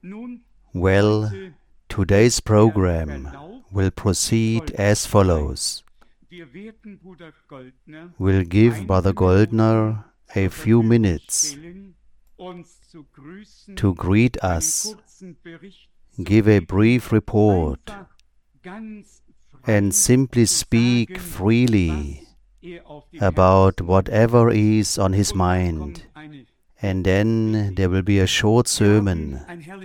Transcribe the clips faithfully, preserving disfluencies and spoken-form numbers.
Well, today's program will proceed as follows. We'll give Brother Goldner a few minutes to greet us, give a brief report, and simply speak freely about whatever is on his mind. And then there will be a short sermon.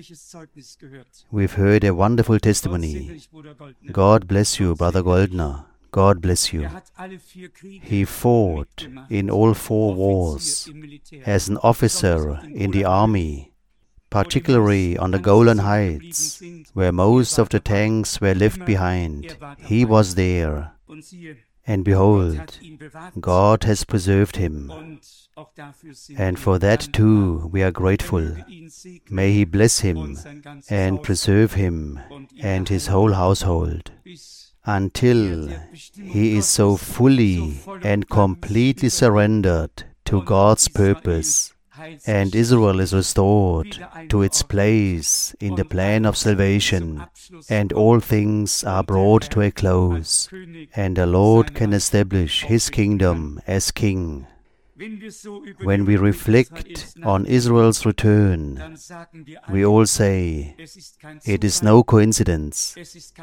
We've heard a wonderful testimony. God bless you, Brother Goldner. God bless you. He fought in all four wars as an officer in the army, particularly on the Golan Heights, where most of the tanks were left behind. He was there. And behold, God has preserved him. And for that too we are grateful. May He bless him and preserve him and his whole household until he is so fully and completely surrendered to God's purpose, and Israel is restored to its place in the plan of salvation, and all things are brought to a close, and the Lord can establish His kingdom as King. When we reflect on Israel's return, we all say, it is no coincidence,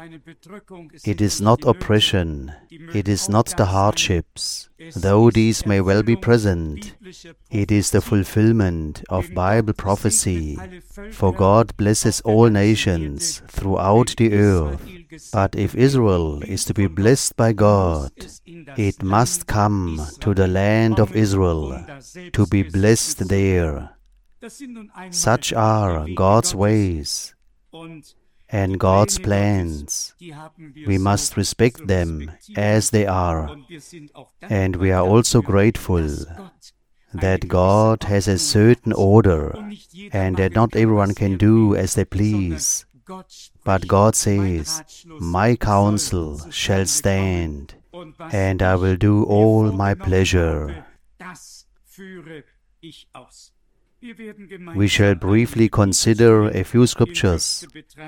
it is not oppression, it is not the hardships, though these may well be present, it is the fulfillment of Bible prophecy, for God blesses all nations throughout the earth. But if Israel is to be blessed by God, it must come to the land of Israel to be blessed there. Such are God's ways and God's plans. We must respect them as they are, and we are also grateful that God has a certain order and that not everyone can do as they please. But God says, my counsel shall stand, and I will do all my pleasure. We shall briefly consider a few scriptures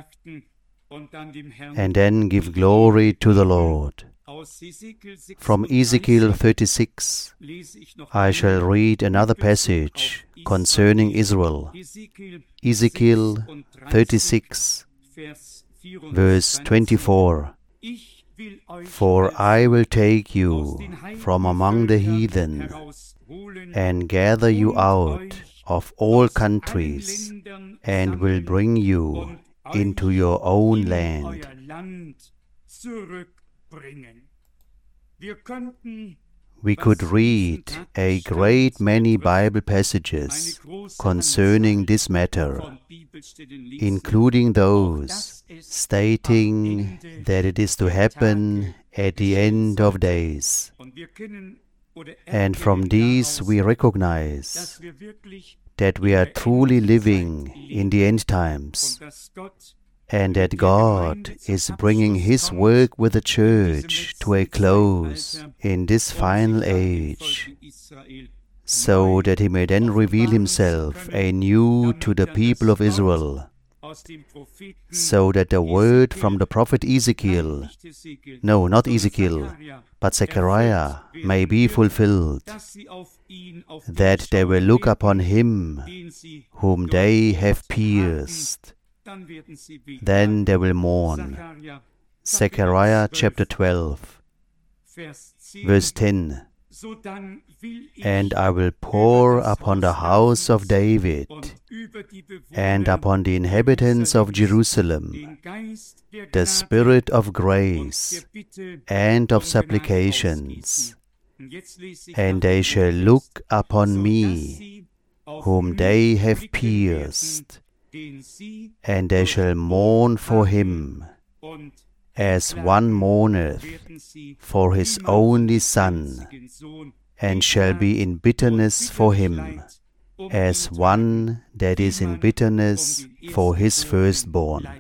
and then give glory to the Lord. From Ezekiel thirty-six, I shall read another passage concerning Israel. Ezekiel thirty-six, verse twenty-four. For I will take you from among the heathen and gather you out of all countries and will bring you into your own land. We could read a great many Bible passages concerning this matter, including those stating that it is to happen at the end of days. And from these we recognize that we are truly living in the end times, and that God is bringing His work with the church to a close in this final age, so that He may then reveal Himself anew to the people of Israel, so that the word from the prophet Ezekiel, no, not Ezekiel, but Zechariah, may be fulfilled, that they will look upon Him whom they have pierced. Then they will mourn. Zechariah chapter twelve, verse ten. And I will pour upon the house of David and upon the inhabitants of Jerusalem the spirit of grace and of supplications, and they shall look upon me whom they have pierced, and they shall mourn for him, as one mourneth for his only son, and shall be in bitterness for him, as one that is in bitterness for his firstborn.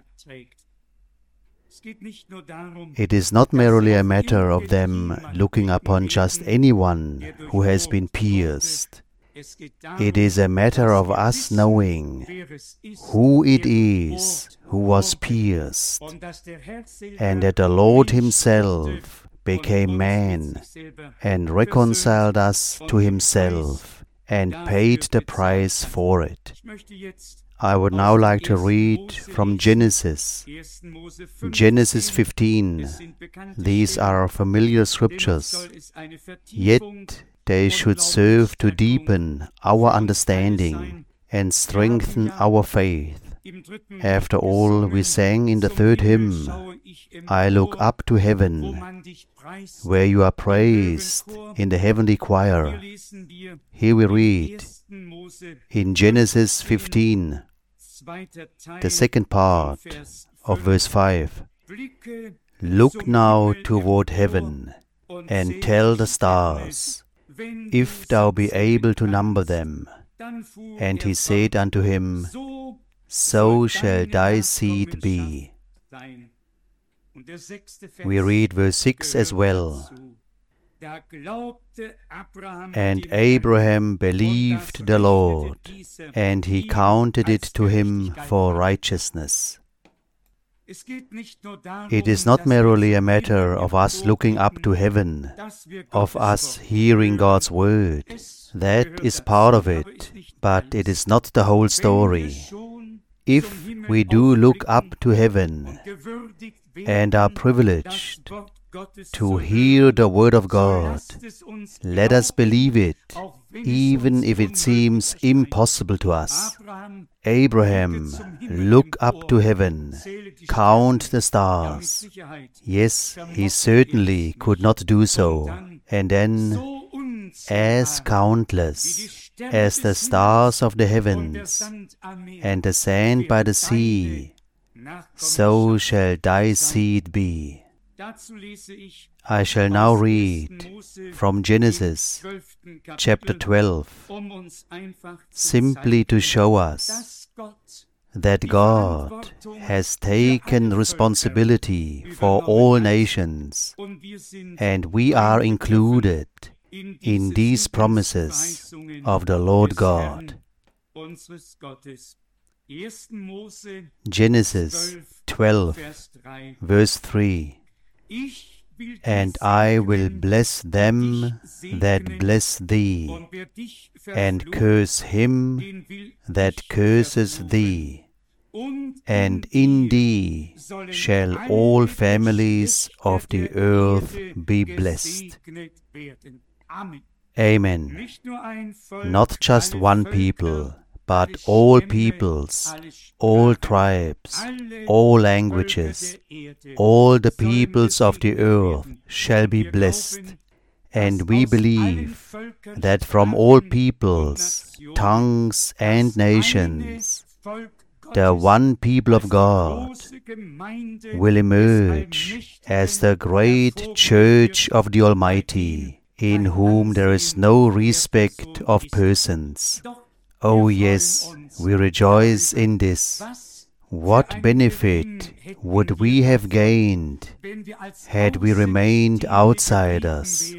It is not merely a matter of them looking upon just anyone who has been pierced. It is a matter of us knowing who it is who was pierced, and that the Lord Himself became man and reconciled us to Himself and paid the price for it. I would now like to read from Genesis, Genesis fifteen. These are familiar scriptures, yet they should serve to deepen our understanding and strengthen our faith. After all, we sang in the third hymn, I look up to heaven, where you are praised in the heavenly choir. Here we read in Genesis fifteen, the second part of verse five, look now toward heaven and tell the stars, if thou be able to number them. And he said unto him, so shall thy seed be. We read verse six as well. And Abraham believed the Lord, and He counted it to him for righteousness. It is not merely a matter of us looking up to heaven, of us hearing God's word. That is part of it, but it is not the whole story. If we do look up to heaven and are privileged to hear the word of God, let us believe it, even if it seems impossible to us. Abraham, look up to heaven, count the stars. Yes, he certainly could not do so. And then, as countless as the stars of the heavens and the sand by the sea, so shall thy seed be. I shall now read from Genesis chapter twelve, simply to show us that God has taken responsibility for all nations, and we are included in these promises of the Lord God. Genesis twelve, verse three. And I will bless them that bless thee, and curse him that curses thee. And in thee shall all families of the earth be blessed. Amen. Not just one people, but all peoples, all tribes, all languages, all the peoples of the earth shall be blessed. And we believe that from all peoples, tongues, and nations, the one people of God will emerge as the great church of the Almighty, in whom there is no respect of persons. Oh yes, we rejoice in this. What benefit would we have gained had we remained outsiders?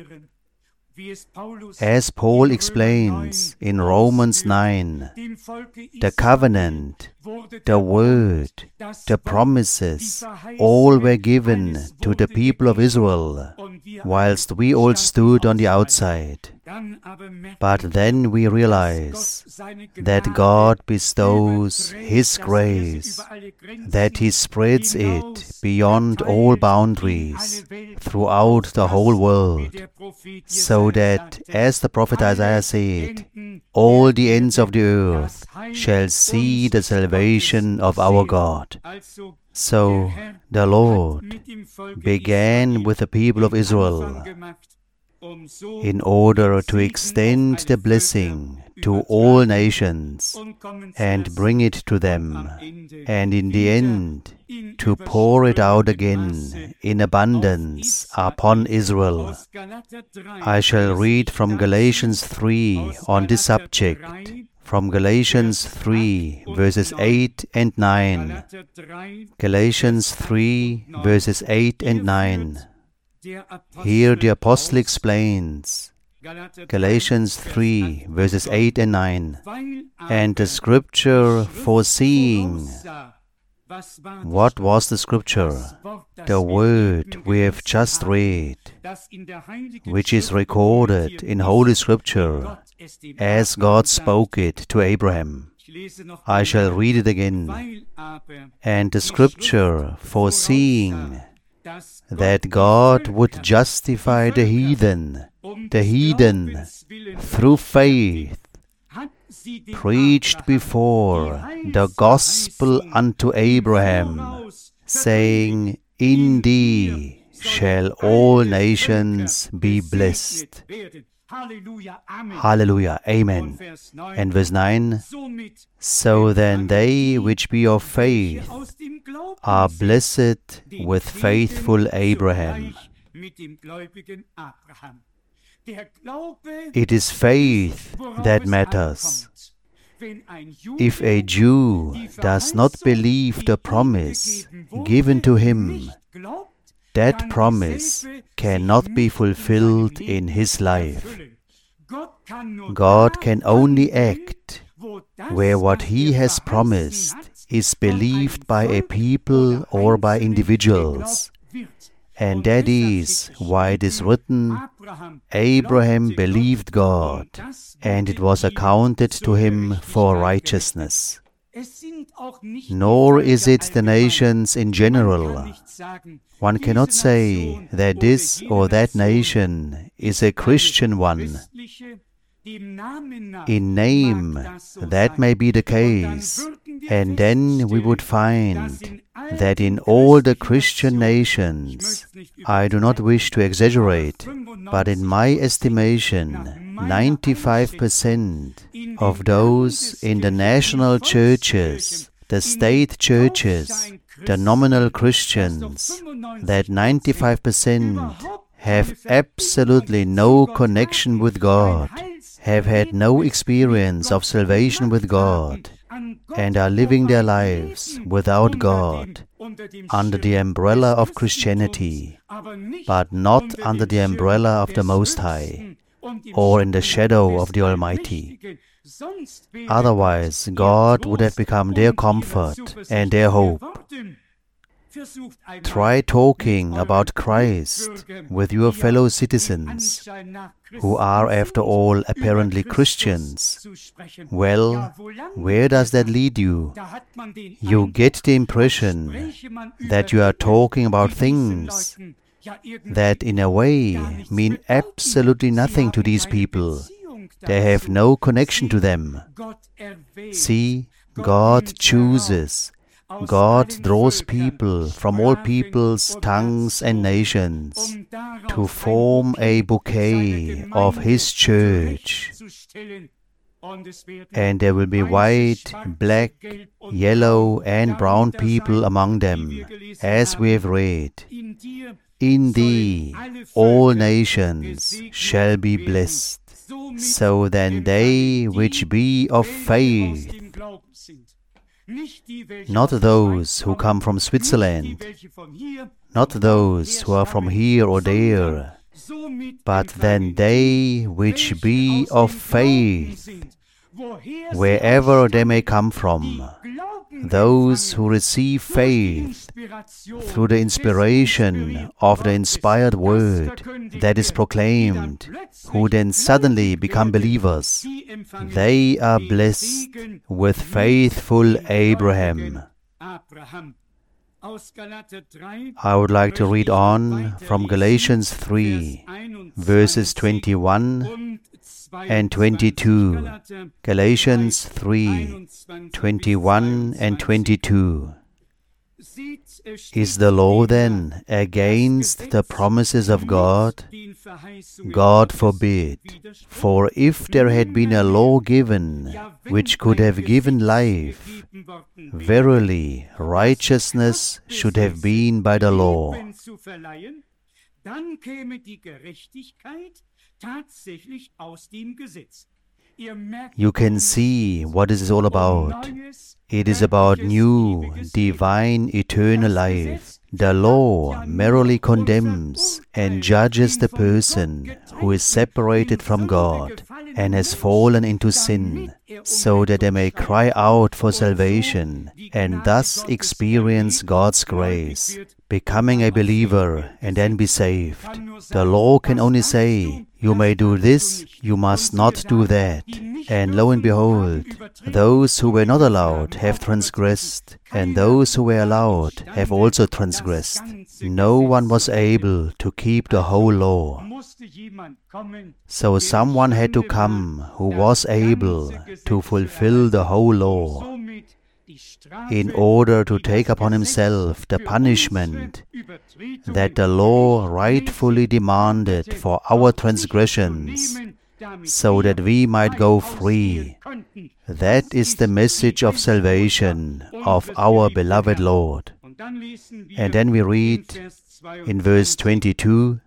As Paul explains in Romans nine, the covenant, the word, the promises, all were given to the people of Israel, whilst we all stood on the outside. But then we realize that God bestows His grace, that He spreads it beyond all boundaries throughout the whole world, so that, as the prophet Isaiah said, all the ends of the earth shall see the salvation of our God. So the Lord began with the people of Israel in order to extend the blessing to all nations and bring it to them, and in the end to pour it out again in abundance upon Israel. I shall read from Galatians three on this subject, from Galatians three, verses eight and nine. Galatians three, verses eight and nine. Here the Apostle explains, Galatians three, verses eight and nine. And the scripture foreseeing. What was the scripture? The word we have just read, which is recorded in Holy Scripture as God spoke it to Abraham. I shall read it again. And the scripture foreseeing that God would justify the heathen, the heathen through faith, preached before the gospel unto Abraham, saying, In thee shall all nations be blessed. Hallelujah. Amen. And verse nine, So then they which be of faith are blessed with faithful Abraham. It is faith that matters. If a Jew does not believe the promise given to him, that promise cannot be fulfilled in his life. God can only act where what He has promised is believed by a people or by individuals. And that is why it is written, Abraham believed God, and it was accounted to him for righteousness. Nor is it the nations in general. One cannot say that this or that nation is a Christian one. In name, that may be the case, and then we would find that in all the Christian nations, I do not wish to exaggerate, but in my estimation, ninety-five percent of those in the national churches, the state churches, the nominal Christians, that ninety-five percent have absolutely no connection with God, have had no experience of salvation with God, and are living their lives without God, under the umbrella of Christianity, but not under the umbrella of the Most High, or in the shadow of the Almighty. Otherwise, God would have become their comfort and their hope. Try talking about Christ with your fellow citizens, who are, after all, apparently Christians. Well, where does that lead you? You get the impression that you are talking about things that, in a way, mean absolutely nothing to these people. They have no connection to them. See, God chooses. God draws people from all peoples, tongues and nations to form a bouquet of His church. And there will be white, black, yellow and brown people among them, as we have read. In thee all nations shall be blessed. So then they which be of faith, not those who come from Switzerland, not those who are from here or there, but then they which be of faith, wherever they may come from, those who receive faith through the inspiration of the inspired word that is proclaimed, who then suddenly become believers, they are blessed with faithful Abraham. I would like to read on from Galatians three, verses twenty-one and twenty-two. Galatians three, twenty-one and twenty-two. Is the law then against the promises of God? God forbid. For if there had been a law given which could have given life, verily righteousness should have been by the law. You can see what this is all about. It is about new, divine, eternal life, The law merely condemns and judges the person who is separated from God and has fallen into sin, so that they may cry out for salvation and thus experience God's grace, becoming a believer and then be saved. The law can only say, you may do this, you must not do that. And lo and behold, those who were not allowed have transgressed, and those who were allowed have also transgressed. No one was able to keep the whole law. So someone had to come who was able to fulfill the whole law, in order to take upon himself the punishment that the law rightfully demanded for our transgressions, so that we might go free. That is the message of salvation of our beloved Lord. And then we read in verse twenty-two,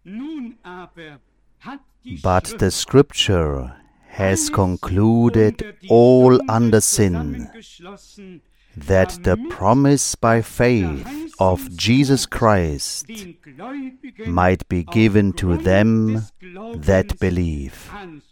but the Scripture has concluded all under sin, that the promise by faith of Jesus Christ might be given to them that believe.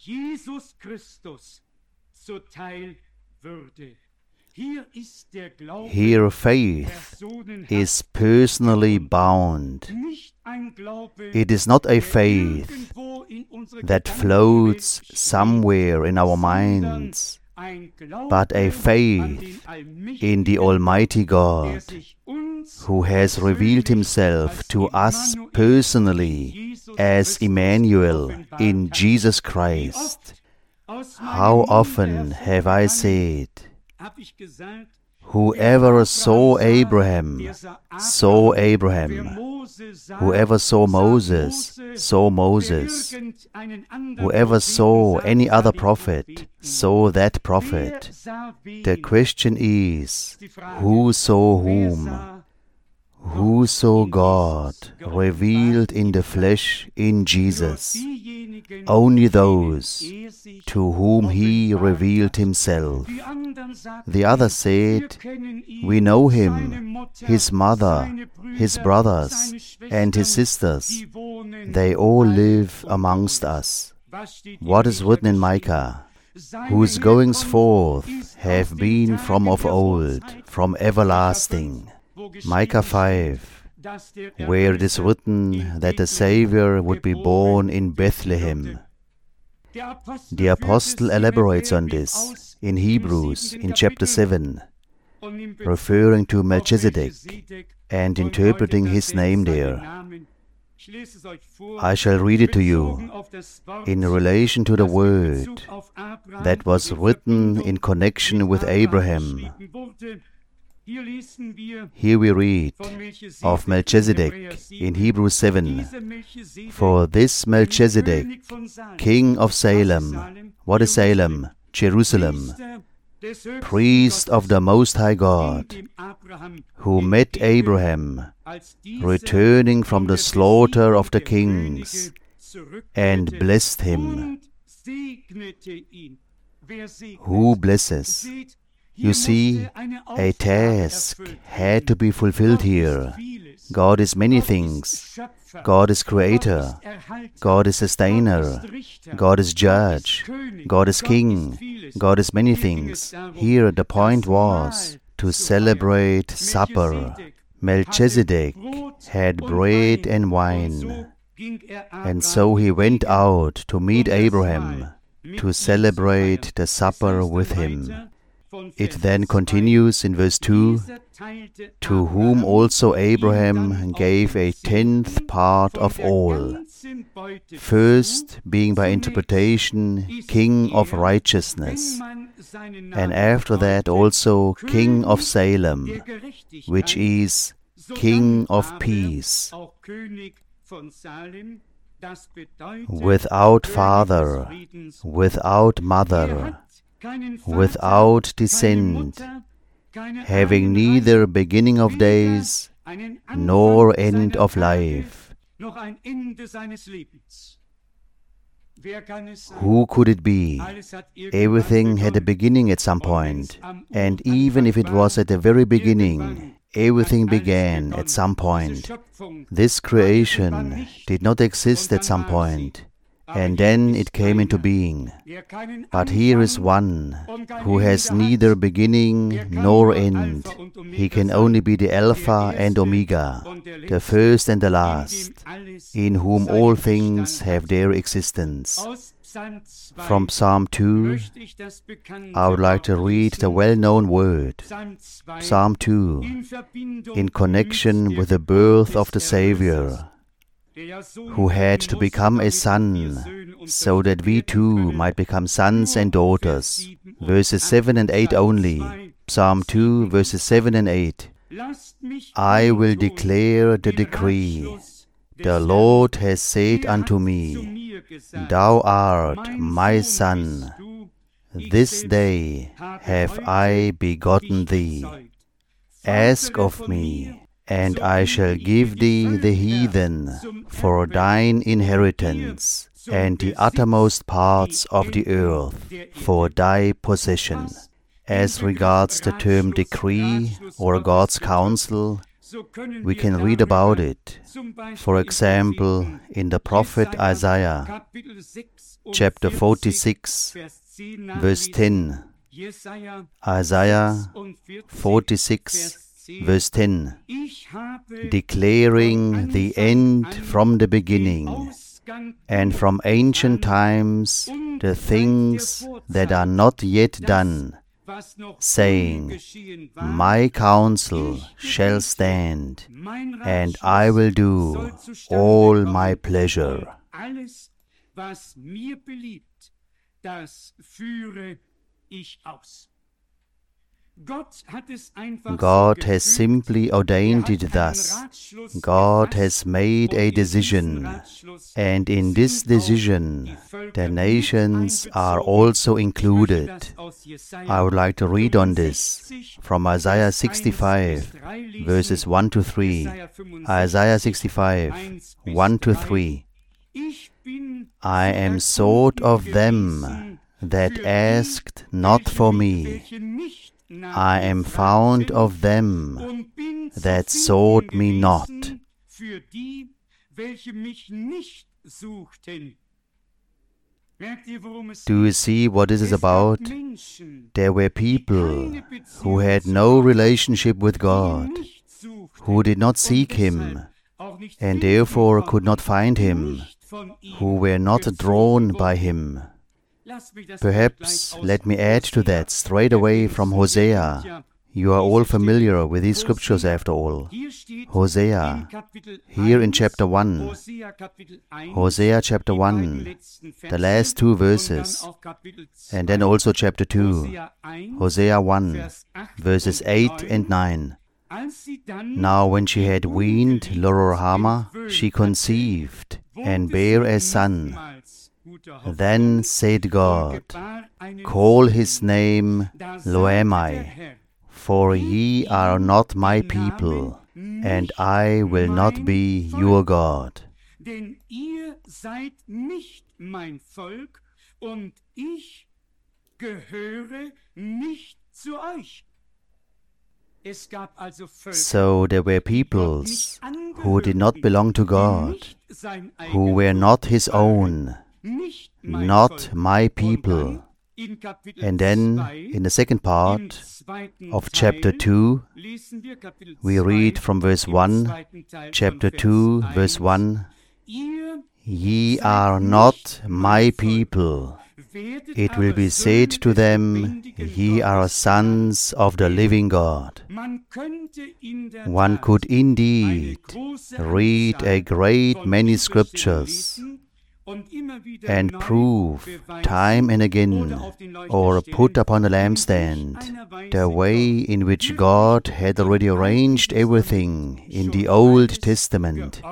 Here faith is personally bound. It is not a faith that floats somewhere in our minds, but a faith in the Almighty God, who has revealed Himself to us personally as Emmanuel in Jesus Christ. How often have I said, whoever saw Abraham, saw Abraham. Whoever saw Moses, saw Moses. Whoever saw any other prophet, saw that prophet. The question is, who saw whom? Who saw God revealed in the flesh in Jesus? Only those to whom He revealed Himself. The others said, we know Him, His mother, His brothers, and His sisters. They all live amongst us. What is written in Micah? Whose goings forth have been from of old, from everlasting. Micah five, where it is written that the Savior would be born in Bethlehem. The Apostle elaborates on this in Hebrews in chapter seven, referring to Melchizedek and interpreting his name there. I shall read it to you in relation to the word that was written in connection with Abraham. Here we read of Melchizedek in Hebrews seven. For this Melchizedek, king of Salem, what is Salem? Jerusalem, priest of the Most High God, who met Abraham, returning from the slaughter of the kings, and blessed him. Who blesses? You see, a task had to be fulfilled here. God is many things. God is creator. God is sustainer. God is judge. God is king. God is many things. Here the point was to celebrate supper. Melchizedek had bread and wine, and so he went out to meet Abraham to celebrate the supper with him. It then continues in verse two, to whom also Abraham gave a tenth part of all, first being by interpretation king of righteousness, and after that also king of Salem, which is king of peace, without father, without mother, without descent, having neither beginning of days nor end of life. Who could it be? Everything had a beginning at some point, and even if it was at the very beginning, everything began at some point. This creation did not exist at some point, and then it came into being. But here is one who has neither beginning nor end. He can only be the Alpha and Omega, the first and the last, in whom all things have their existence. From Psalm two, I would like to read the well-known word, Psalm two, in connection with the birth of the Savior, who had to become a son, so that we too might become sons and daughters. Verses seven and eight only. Psalm two, verses seven and eight. I will declare the decree. The Lord has said unto me, Thou art my son. This day have I begotten thee. Ask of me, and I shall give thee the heathen for thine inheritance, and the uttermost parts of the earth for thy possession. As regards the term decree or God's counsel, we can read about it, for example, in the prophet Isaiah, chapter forty-six, verse ten. Isaiah forty-six, verse ten, declaring the end from the beginning, and from ancient times the things that are not yet done, saying, My counsel shall stand, and I will do all my pleasure. God has simply ordained it thus. God has made a decision, and in this decision the nations are also included. I would like to read on this from Isaiah sixty-five, verses one to three. Isaiah sixty-five, one to three. I am sought of them that asked not for me. I am found of them that sought me not. Do you see what this is about? There were people who had no relationship with God, who did not seek Him, and therefore could not find Him, who were not drawn by Him. Perhaps let me add to that straight away from Hosea. You are all familiar with these scriptures after all. Hosea, here in chapter one, Hosea chapter one, the last two verses, and then also chapter two, Hosea one, verses eight and nine. Now when she had weaned Lo-ruhamah, she conceived and bare a son. Then said God, Call his name Lo-ammi, for ye are not my people, and I will not be your God. Denn ihr seid nicht mein Volk, und ich gehöre nicht zu euch. So there were peoples who did not belong to God, who were not His own, not my people. And then, in the second part of chapter two, we read from verse one, chapter two, verse one, Ye are not my people. It will be said to them, Ye are sons of the living God. One could indeed read a great many scriptures and prove time and again, or put upon a lampstand, the way in which God had already arranged everything in the Old Testament.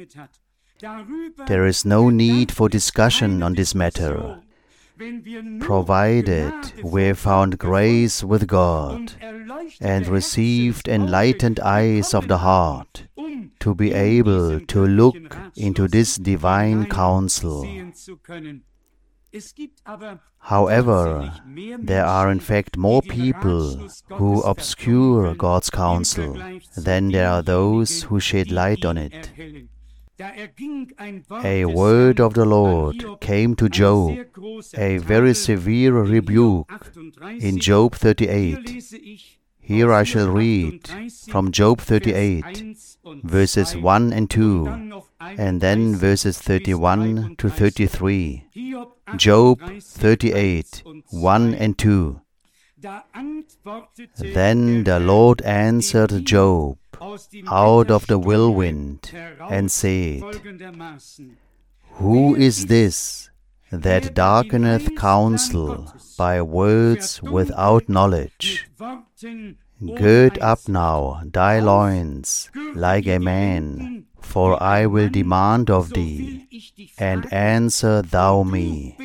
There is no need for discussion on this matter, provided we have found grace with God and received enlightened eyes of the heart to be able to look into this divine counsel. However, there are in fact more people who obscure God's counsel than there are those who shed light on it. A word of the Lord came to Job, a very severe rebuke, in Job thirty-eight. Here I shall read from Job thirty-eight, verses one and two, and then verses thirty-one to thirty-three. Job thirty-eight, one and two. Then the Lord answered Job out of the whirlwind and said, Who is this that darkeneth counsel by words without knowledge? Gird up now thy loins like a man, for I will demand of thee, and answer thou me.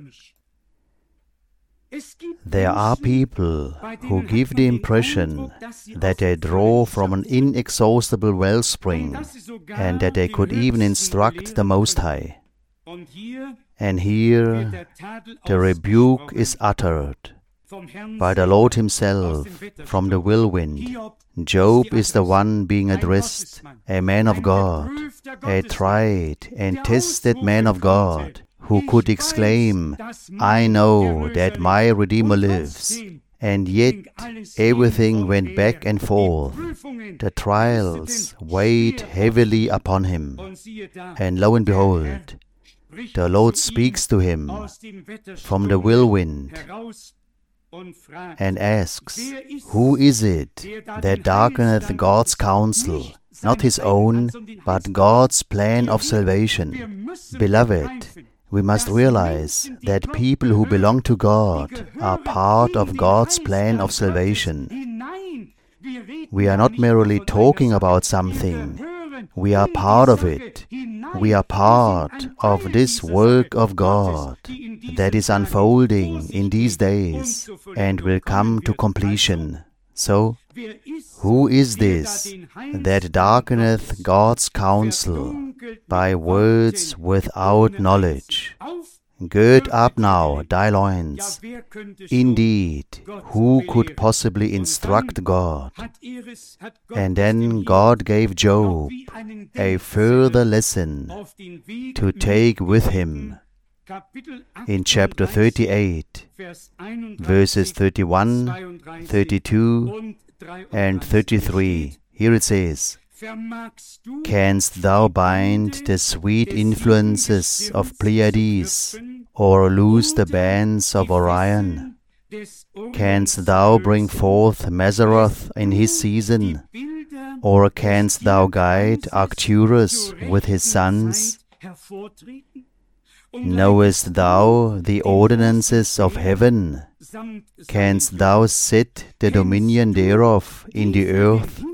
There are people who give the impression that they draw from an inexhaustible wellspring, and that they could even instruct the Most High. And here the rebuke is uttered by the Lord Himself from the whirlwind. Job is the one being addressed, a man of God, a tried and tested man of God, who could exclaim, I know that my Redeemer lives. And yet everything went back and forth. The trials weighed heavily upon him. And lo and behold, the Lord speaks to him from the whirlwind and asks, Who is it that darkeneth God's counsel, not his own, but God's plan of salvation? Beloved, we must realize that people who belong to God are part of God's plan of salvation. We are not merely talking about something. We are part of it. We are part of this work of God that is unfolding in these days and will come to completion. So, who is this that darkeneth God's counsel by words without knowledge? Gird up now thy loins. Indeed, who could possibly instruct God? And then God gave Job a further lesson to take with him. In chapter thirty-eight, verses thirty-one, thirty-two, and thirty-three, here it says, Canst thou bind the sweet influences of Pleiades, or loose the bands of Orion? Canst thou bring forth Mazzaroth in his season, or canst thou guide Arcturus with his sons? Knowest thou the ordinances of heaven? Canst thou set the dominion thereof in the earth?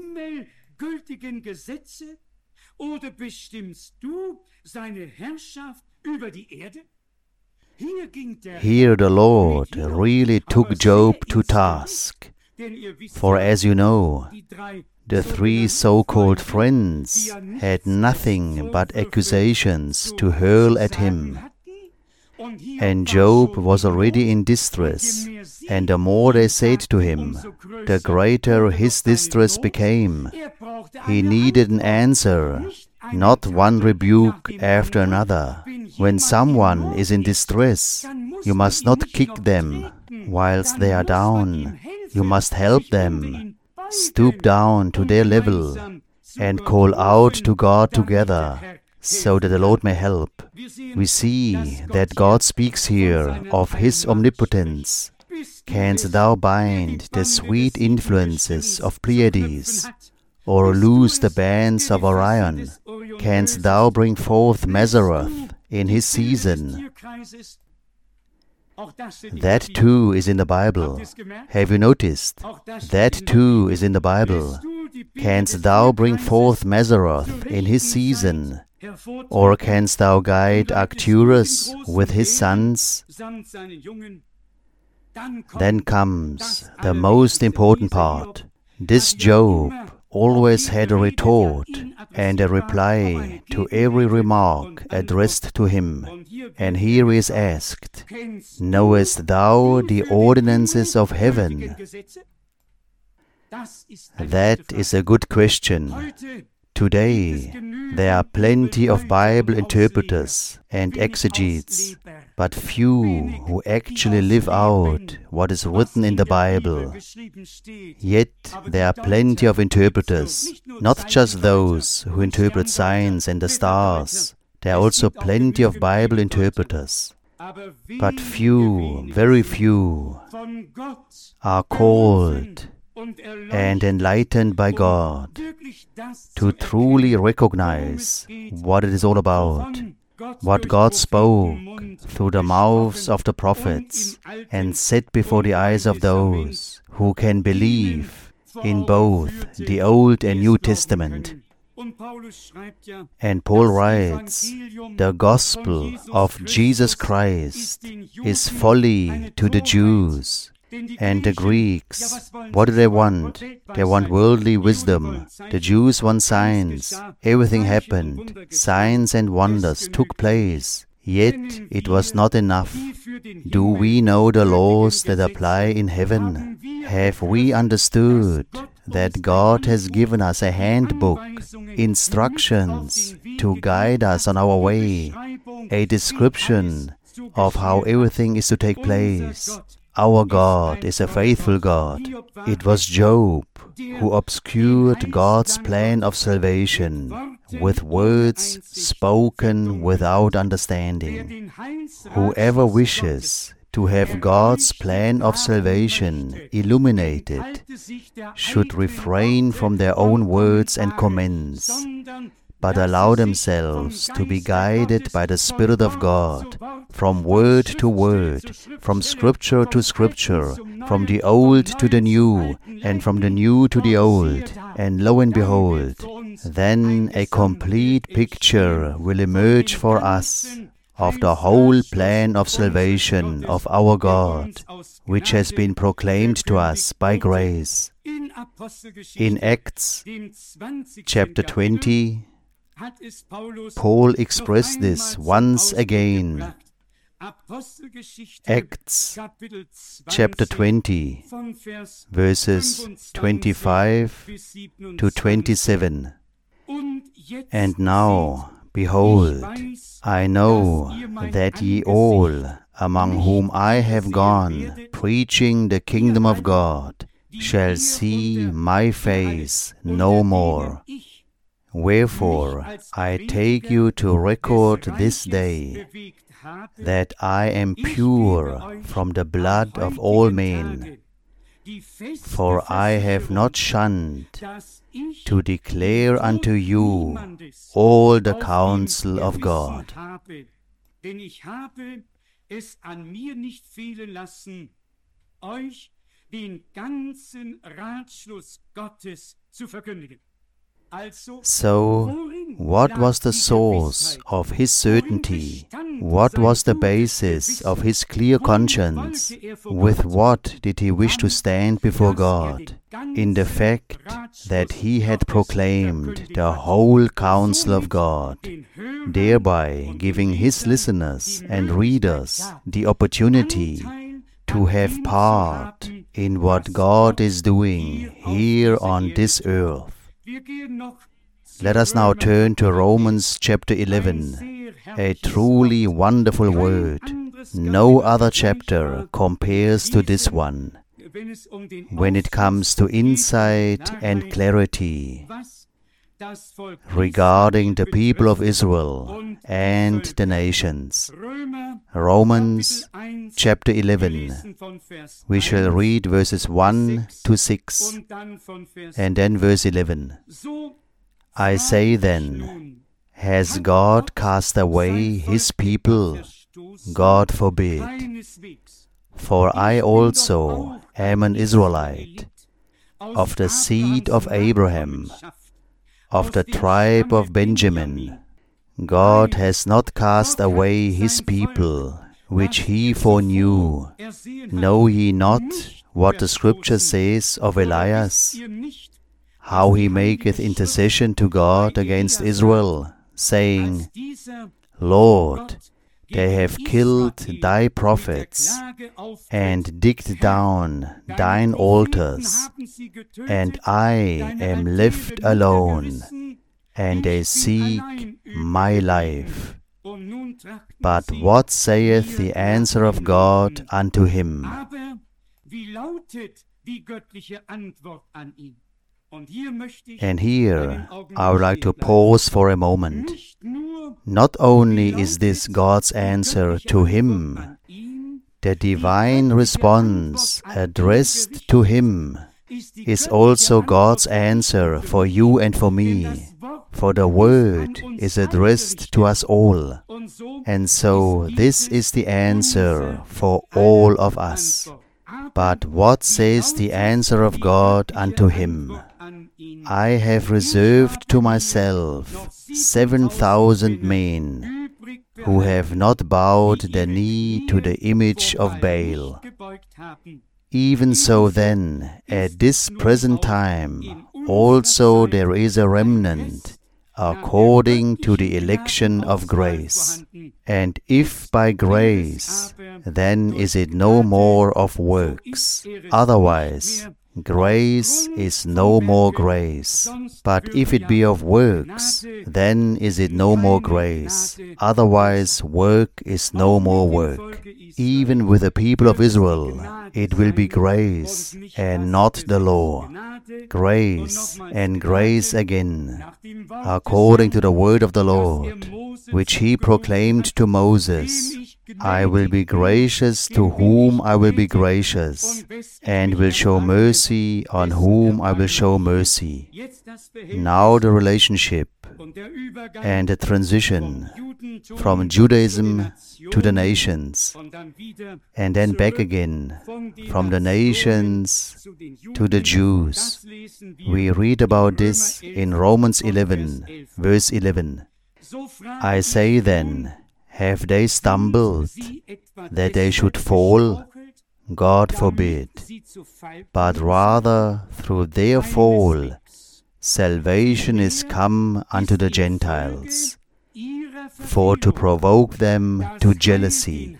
Here the Lord really took Job to task. For as you know, the three so-called friends had nothing but accusations to hurl at him. And Job was already in distress, and the more they said to him, the greater his distress became. He needed an answer, not one rebuke after another. When someone is in distress, you must not kick them whilst they are down. You must help them, stoop down to their level, and call out to God together, so that the Lord may help. We see that God speaks here of His omnipotence. Canst thou bind the sweet influences of Pleiades, or loose the bands of Orion? Canst thou bring forth Mazzaroth in his season? That too is in the Bible. Have you noticed? That too is in the Bible. Canst thou bring forth Mazzaroth in his season? Or canst thou guide Arcturus with his sons? Then comes the most important part. This Job always had a retort and a reply to every remark addressed to him. And here is asked, knowest thou the ordinances of heaven? That is a good question. Today, there are plenty of Bible interpreters and exegetes, but few who actually live out what is written in the Bible. Yet there are plenty of interpreters, not just those who interpret signs and the stars. There are also plenty of Bible interpreters, but few, very few, are called and enlightened by God to truly recognize what it is all about, what God spoke through the mouths of the prophets and set before the eyes of those who can believe in both the Old and New Testament. And Paul writes, the gospel of Jesus Christ is folly to the Jews. And the Greeks, what do they want? They want worldly wisdom. The Jews want signs. Everything happened. Signs and wonders took place. Yet it was not enough. Do we know the laws that apply in heaven? Have we understood that God has given us a handbook, instructions to guide us on our way, a description of how everything is to take place? Our God is a faithful God. It was Job who obscured God's plan of salvation with words spoken without understanding. Whoever wishes to have God's plan of salvation illuminated should refrain from their own words and comments, but allow themselves to be guided by the Spirit of God, from word to word, from Scripture to Scripture, from the Old to the New, and from the New to the Old. And lo and behold, then a complete picture will emerge for us of the whole plan of salvation of our God, which has been proclaimed to us by grace. In Acts chapter twenty, Paul expressed this once again. Acts chapter twenty, verses twenty-five to twenty-seven. And now, behold, I know that ye all, among whom I have gone, preaching the kingdom of God, shall see my face no more. Wherefore I take you to record this day, that I am pure from the blood of all men. For I have not shunned to declare unto you all the counsel of God. Denn ich habe es an mir nicht fehlen lassen, euch den ganzen Ratschluss Gottes zu verkündigen. So, what was the source of his certainty? What was the basis of his clear conscience? With what did he wish to stand before God? In the fact that he had proclaimed the whole counsel of God, thereby giving his listeners and readers the opportunity to have part in what God is doing here on this earth. Let us now turn to Romans chapter eleven, a truly wonderful word. No other chapter compares to this one when it comes to insight and clarity regarding the people of Israel and the nations. Romans chapter eleven. We shall read verses one to six and then verse eleven. I say then, has God cast away his people? God forbid. For I also am an Israelite, of the seed of Abraham, of the tribe of Benjamin. God has not cast away his people, which he foreknew. Know ye not what the Scripture says of Elias? how he maketh intercession to God against Israel, saying, Lord, they have killed thy prophets, and digged down thine altars, and I am left alone, and they seek my life. But what saith the answer of God unto him? And here I would like to pause for a moment. Not only is this God's answer to him, the divine response addressed to him is also God's answer for you and for me, for the word is addressed to us all. And so this is the answer for all of us. But what says the answer of God unto him? I have reserved to myself seven thousand men who have not bowed the knee to the image of Baal. Even so then, at this present time, also there is a remnant, according to the election of grace. And if by grace, then is it no more of works. Otherwise, grace is no more grace. But if it be of works, then is it no more grace. Otherwise, work is no more work. Even with the people of Israel, it will be grace and not the law. Grace and grace again, according to the word of the Lord, which he proclaimed to Moses. I will be gracious to whom I will be gracious, and will show mercy on whom I will show mercy. Now the relationship and the transition from Judaism to the nations, and then back again from the nations to the Jews. We read about this in Romans eleven, verse eleven. I say then, have they stumbled, that they should fall? God forbid. But rather through their fall, salvation is come unto the Gentiles, for to provoke them to jealousy.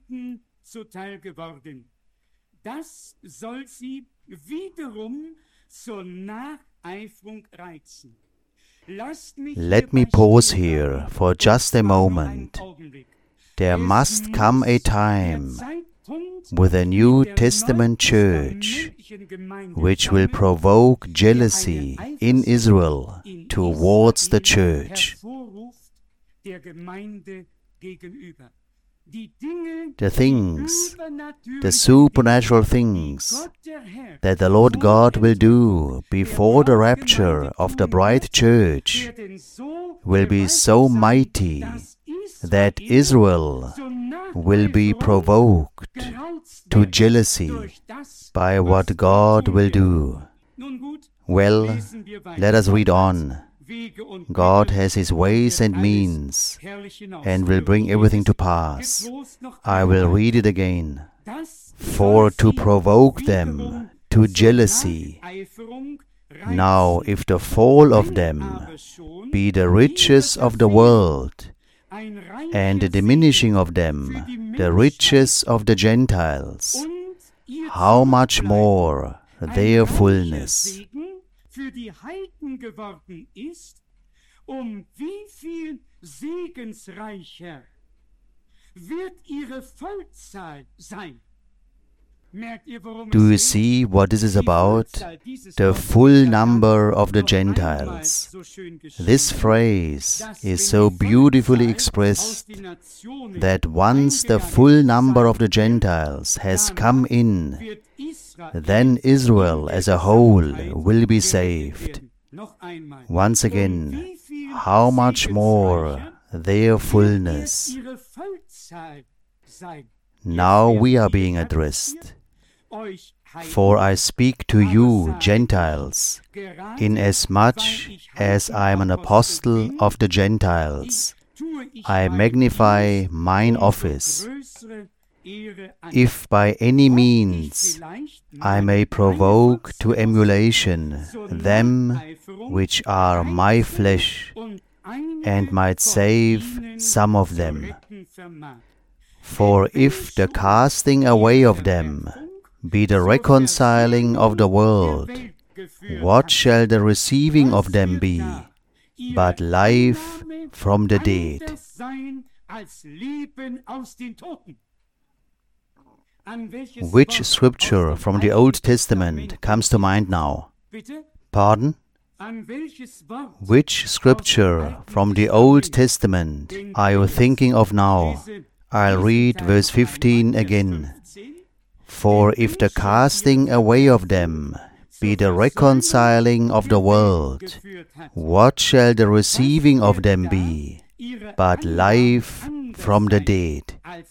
Let me pause here for just a moment. There must come a time with a New Testament church which will provoke jealousy in Israel towards the church. The things, the supernatural things that the Lord God will do before the rapture of the bride church will be so mighty that Israel will be provoked to jealousy by what God will do. Well, let us read on. God has His ways and means and will bring everything to pass. I will read it again. For to provoke them to jealousy. Now, if the fall of them be the riches of the world, and the diminishing of them the riches of the Gentiles, how much more their fullness? Für die Heiden geworden ist, um wie viel segensreicher wird ihre Vollzahl sein. Do you see what this is about? The full number of the Gentiles. This phrase is so beautifully expressed that once the full number of the Gentiles has come in, then Israel as a whole will be saved. Once again, how much more their fullness. Now we are being addressed. For I speak to you, Gentiles, inasmuch as I am an apostle of the Gentiles. I magnify mine office, if by any means I may provoke to emulation them which are my flesh, and might save some of them. For if the casting away of them be the reconciling of the world, what shall the receiving of them be, but life from the dead? Which scripture from the Old Testament comes to mind now? Pardon? Which scripture from the Old Testament are you thinking of now? I'll read verse fifteen again. For if the casting away of them be the reconciling of the world, what shall the receiving of them be, but life from the dead?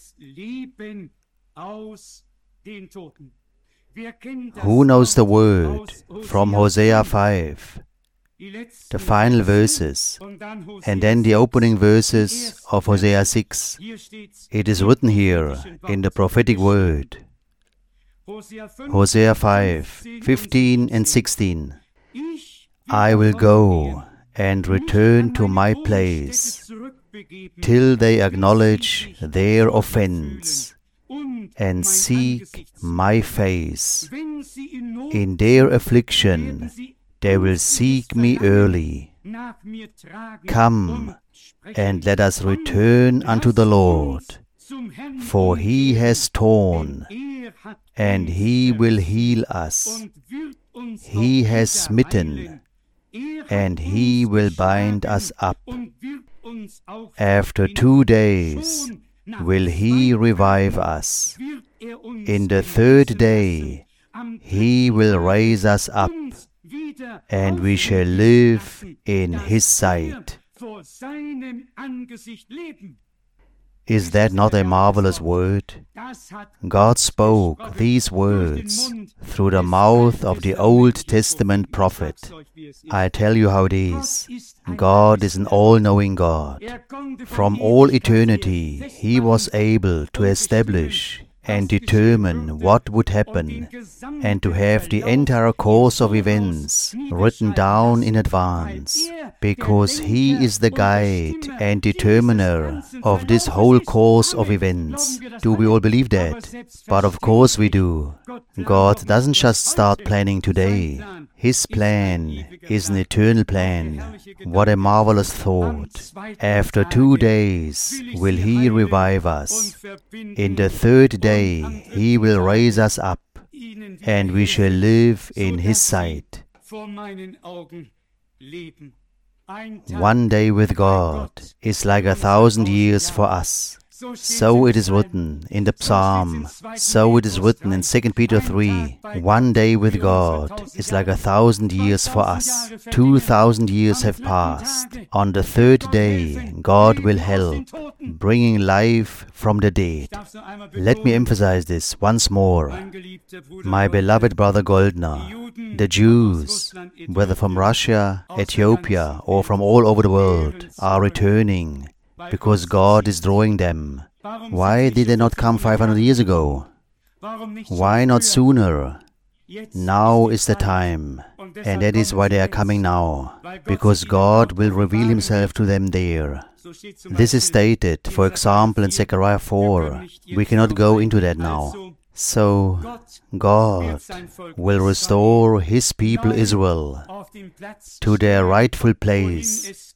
Who knows the word from Hosea five? The final verses, and then the opening verses of Hosea six. It is written here in the prophetic word. Hosea five, fifteen and sixteen. I will go and return to my place, till they acknowledge their offense, and seek my face. In their affliction they will seek me early. Come, and let us return unto the Lord, for he has torn, and he will heal us. He has smitten, and he will bind us up. After two days will he revive us. In the third day he will raise us up, and we shall live in his sight. Is that not a marvelous word? God spoke these words through the mouth of the Old Testament prophet. I tell you how it is. God is an all-knowing God. From all eternity, He was able to establish and determine what would happen, and to have the entire course of events written down in advance, because He is the guide and determiner of this whole course of events. Do we all believe that? But of course we do. God doesn't just start planning today. His plan is an eternal plan. What a marvelous thought. After two days will He revive us. In the third day He will raise us up, and we shall live in His sight. One day with God is like a thousand years for us. So it is written in the Psalm, so it is written in Second Peter three, one day with God is like a thousand years for us. Two thousand years have passed. On the third day, God will help, bringing life from the dead. Let me emphasize this once more. My beloved brother Goldner, the Jews, whether from Russia, Ethiopia, or from all over the world, are returning, because God is drawing them. Why did they not come five hundred years ago? Why not sooner? Now is the time, and that is why they are coming now, because God will reveal Himself to them there. This is stated, for example, in Zechariah four. We cannot go into that now. So, God will restore His people Israel to their rightful place,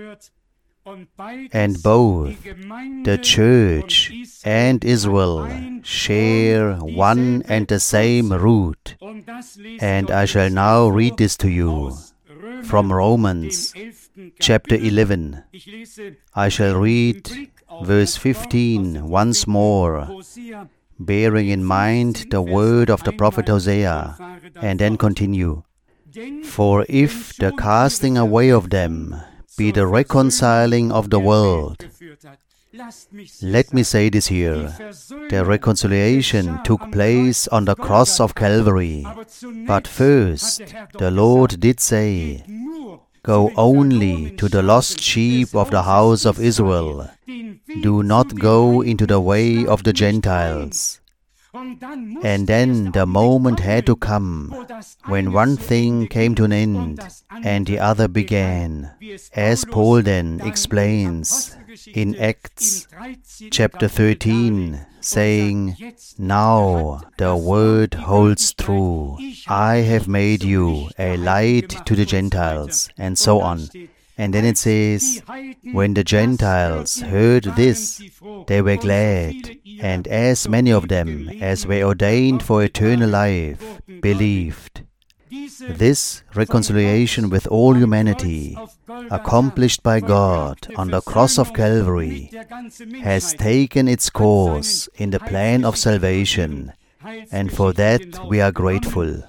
and both the church and Israel share one and the same root. And I shall now read this to you from Romans chapter eleven. I shall read verse fifteen once more, bearing in mind the word of the prophet Hosea, and then continue. For if the casting away of them be the reconciling of the world. Let me say this here. The reconciliation took place on the cross of Calvary. But first, the Lord did say, Go only to the lost sheep of the house of Israel. Do not go into the way of the Gentiles. And then the moment had to come when one thing came to an end and the other began, as Paul then explains in Acts chapter thirteen, saying, "Now the word holds true. I have made you a light to the Gentiles," and so on. And then it says, when the Gentiles heard this, they were glad, and as many of them as were ordained for eternal life believed. This reconciliation with all humanity, accomplished by God on the cross of Calvary, has taken its course in the plan of salvation, and for that we are grateful.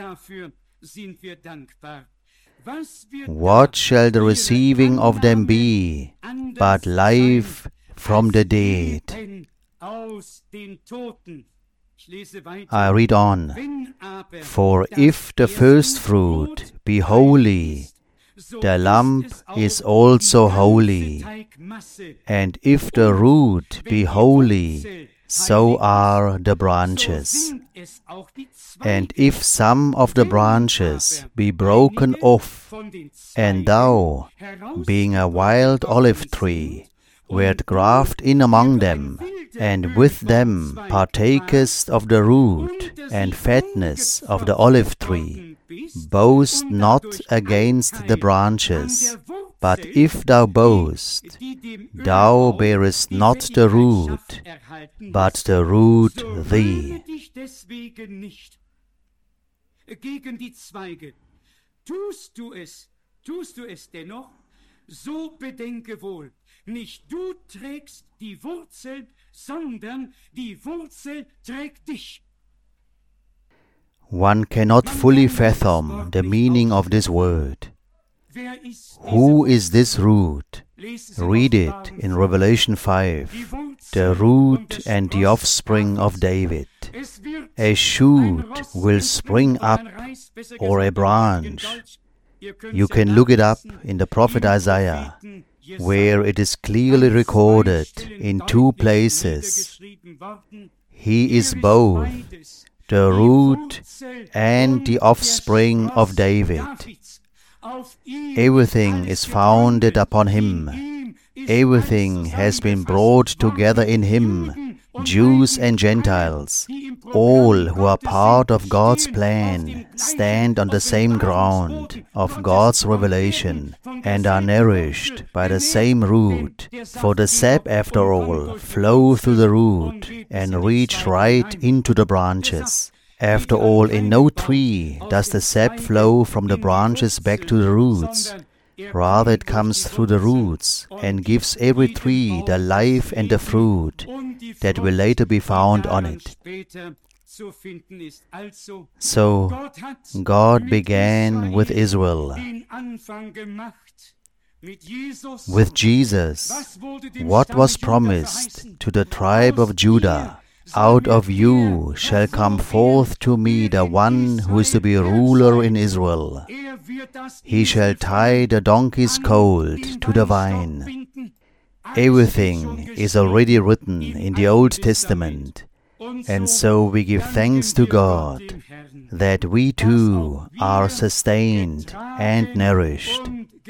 What shall the receiving of them be but life from the dead? I read on. For if the first fruit be holy, the lump is also holy. And if the root be holy, so are the branches. And if some of the branches be broken off, and thou, being a wild olive tree, wert grafted in among them, and with them partakest of the root and fatness of the olive tree, boast not against the branches. But if thou boast, thou bearest not the root, but the root thee. Gegen die Zweige. Tust du es, tust du es dennoch, so bedenke wohl, nicht du trägst die Wurzel, sondern die Wurzel trägt dich. One cannot fully fathom the meaning of this word. Who is this root? Read it in Revelation five. The root and the offspring of David. A shoot will spring up, or a branch. You can look it up in the prophet Isaiah, where it is clearly recorded in two places. He is both the root and the offspring of David. Everything is founded upon him. Everything has been brought together in him, Jews and Gentiles. All who are part of God's plan stand on the same ground of God's revelation and are nourished by the same root. For the sap, after all, flows through the root and reaches right into the branches. After all, in no tree does the sap flow from the branches back to the roots. Rather, it comes through the roots and gives every tree the life and the fruit that will later be found on it. So, God began with Israel. With Jesus, what was promised to the tribe of Judah? Out of you shall come forth to me the one who is to be ruler in Israel. He shall tie the donkey's colt to the vine. Everything is already written in the Old Testament, and so we give thanks to God that we too are sustained and nourished.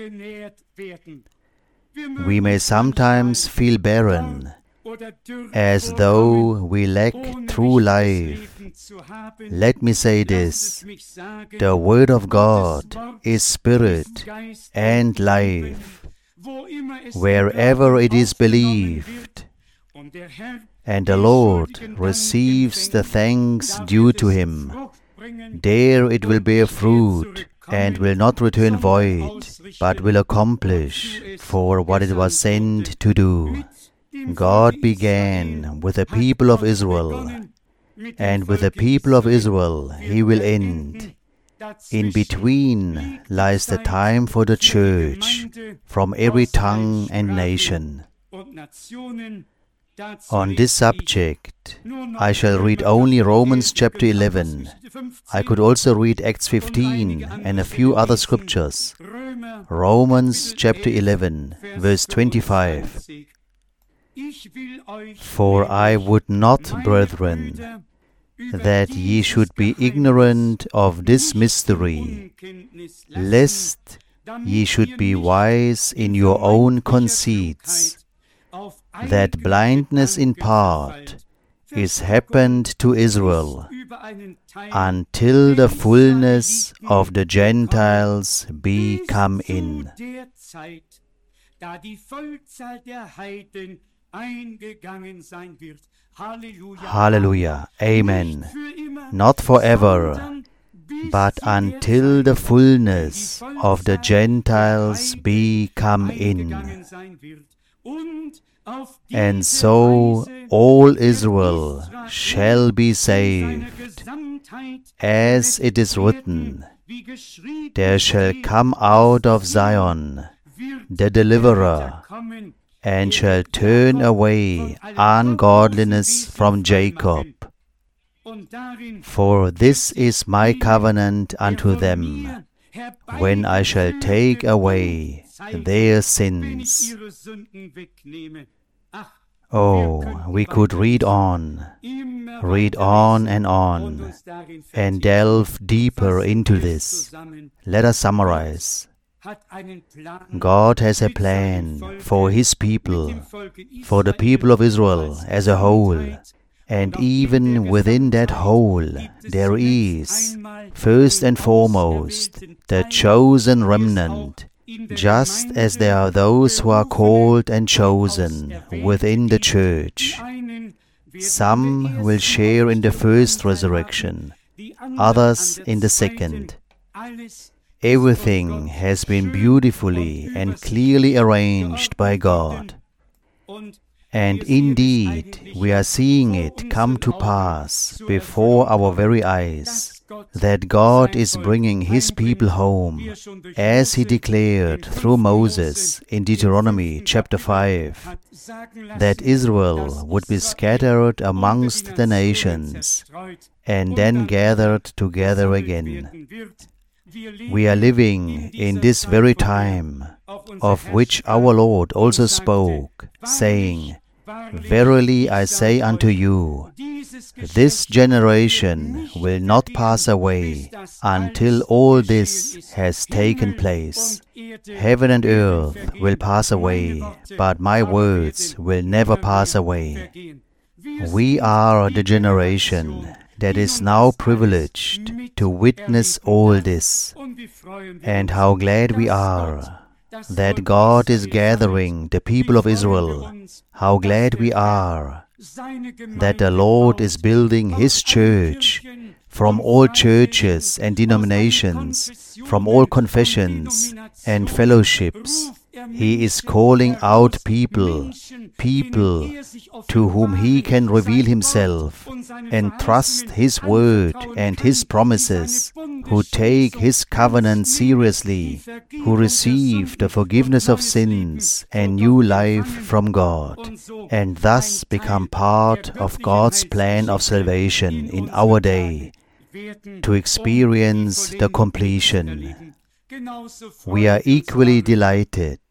We may sometimes feel barren, as though we lack true life. Let me say this: the Word of God is spirit and life. Wherever it is believed, and the Lord receives the thanks due to Him, there it will bear fruit and will not return void, but will accomplish for what it was sent to do. God began with the people of Israel, and with the people of Israel He will end. In between lies the time for the church from every tongue and nation. On this subject, I shall read only Romans chapter eleven. I could also read Acts fifteen and a few other scriptures. Romans chapter eleven, verse twenty-five. For I would not, brethren, that ye should be ignorant of this mystery, lest ye should be wise in your own conceits, that blindness in part is happened to Israel, until the fullness of the Gentiles be come in. Hallelujah. Amen. Not forever, but until the fullness of the Gentiles be come in. And so all Israel shall be saved, as it is written, there shall come out of Zion the deliverer, and shall turn away ungodliness from Jacob. For this is my covenant unto them, when I shall take away their sins. Oh, we could read on, read on and on, and delve deeper into this. Let us summarize. God has a plan for His people, for the people of Israel as a whole. And even within that whole, there is, first and foremost, the chosen remnant, just as there are those who are called and chosen within the church. Some will share in the first resurrection, others in the second. Everything has been beautifully and clearly arranged by God. And indeed, we are seeing it come to pass before our very eyes, that God is bringing His people home, as He declared through Moses in Deuteronomy chapter five, that Israel would be scattered amongst the nations, and then gathered together again. We are living in this very time, of which our Lord also spoke, saying, Verily I say unto you, this generation will not pass away until all this has taken place. Heaven and earth will pass away, but my words will never pass away. We are the generation that is now privileged to witness all this. And how glad we are that God is gathering the people of Israel. How glad we are that the Lord is building His church from all churches and denominations, from all confessions and fellowships. He is calling out people, people to whom He can reveal Himself and trust His word and His promises, who take His covenant seriously, who receive the forgiveness of sins and new life from God, and thus become part of God's plan of salvation in our day, to experience the completion. We are equally delighted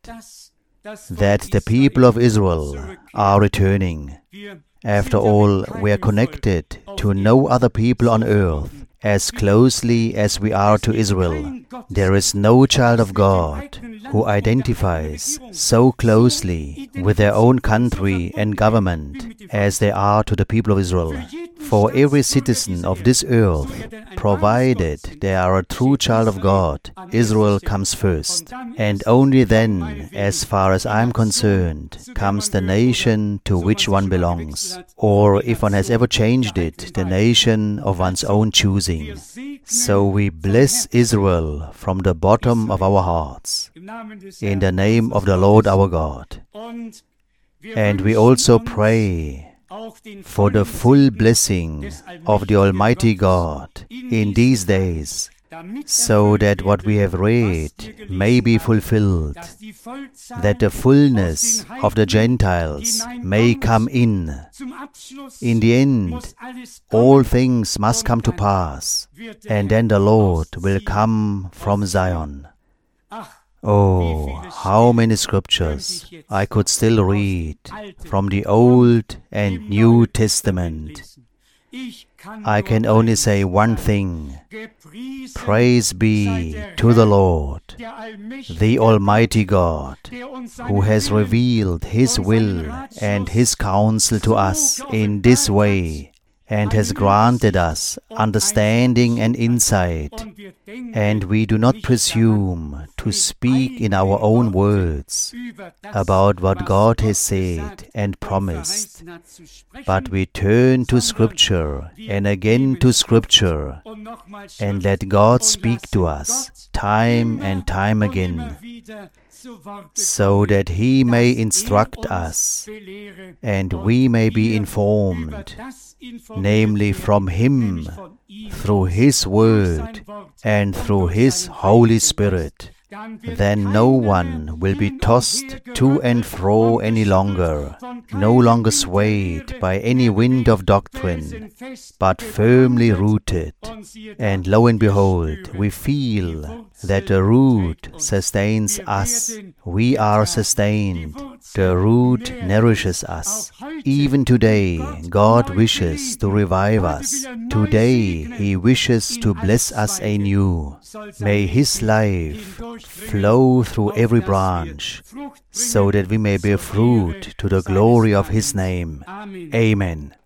that the people of Israel are returning. After all, we are connected to no other people on earth as closely as we are to Israel. There is no child of God who identifies so closely with their own country and government as they are to the people of Israel. For every citizen of this earth, provided they are a true child of God, Israel comes first. And only then, as far as I am concerned, comes the nation to which one belongs. Or, if one has ever changed it, the nation of one's own choosing. So we bless Israel from the bottom of our hearts, in the name of the Lord our God. And we also pray for the full blessing of the Almighty God in these days, so that what we have read may be fulfilled, that the fullness of the Gentiles may come in. In the end, all things must come to pass, and then the Lord will come from Zion. Oh, how many scriptures I could still read from the Old and New Testament. I can only say one thing: praise be to the Lord, the Almighty God, who has revealed His will and His counsel to us in this way, and has granted us understanding and insight, and we do not presume to speak in our own words about what God has said and promised, but we turn to Scripture and again to Scripture, and let God speak to us time and time again, so that He may instruct us, and we may be informed, namely from Him, through His Word and through His Holy Spirit. Then no one will be tossed to and fro any longer, no longer swayed by any wind of doctrine, but firmly rooted. And lo and behold, we feel that the root sustains us. We are sustained. The root nourishes us. Even today, God wishes to revive us. Today, He wishes to bless us anew. May His life flow through every branch, so that we may bear fruit to the glory of His name. Amen.